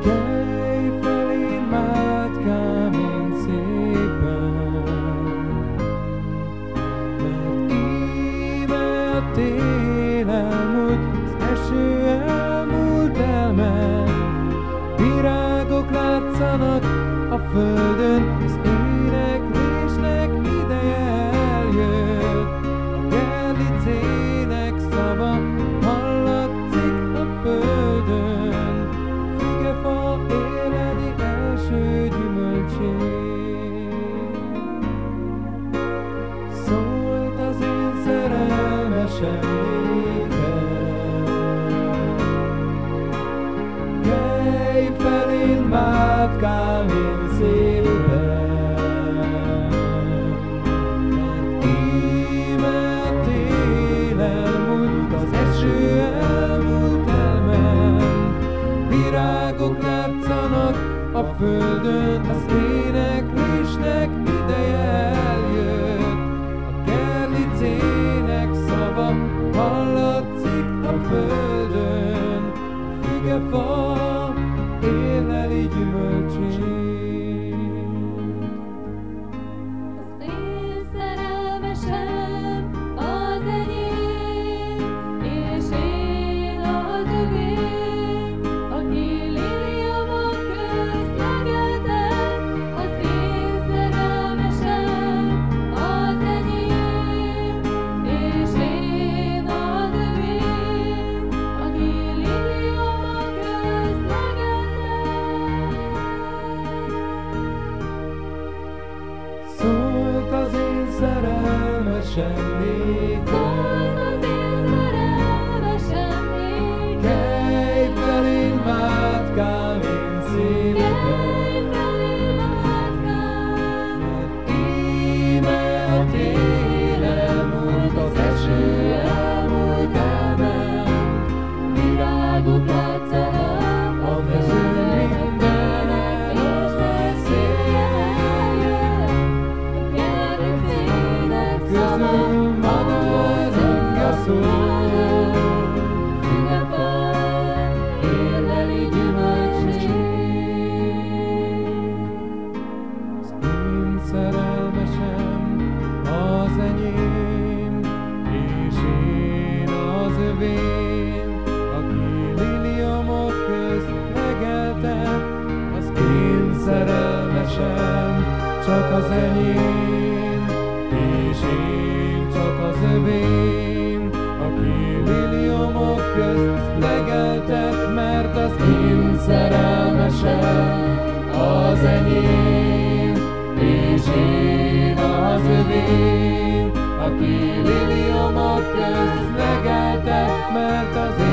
Kelj fel én mátkám, én szépen, mert íme a tél elmúlt, az eső elmúlt, elment, virágok látszanak a földön, az éneklésnek ideje eljött, a gerlicének szava hallatszik a földön, fügefa éledi első gyümölcsét. Szólt az én szerelmesem néked, kelj fel én mátkám, én szépen, mert íme a tél elmúlt, az eső elmúlt, elment, virágok látszanak a földön, az éneklésnek ideje eljött, a gerlicének szava hallatszik a földön, a fügefa éleli gyümölcsét. Az én szerelmesem az enyém, és én az övé, aki liliomok közt legeltet. Az én szerelmesem az enyém, és én az övé, aki liliomok közt legeltet. Szólt az én szerelmesem néked, kelj fel én mátkám, én szépen, mert íme a tél elmúlt, az eső elmúlt, elment, virágok látszanak a földön, mindenek és közül maradjunk a szó. Fügefa éleli gyümölcsét. Az én szerelmesem az enyém, és én az övé, aki liliomok közt legeltet. Az én szerelmesem csak az enyém, és én csak az övém, aki liliomok közt legeltet, mert az én szerelmesem az enyém, és én az övém, aki liliomok közt legeltet, mert az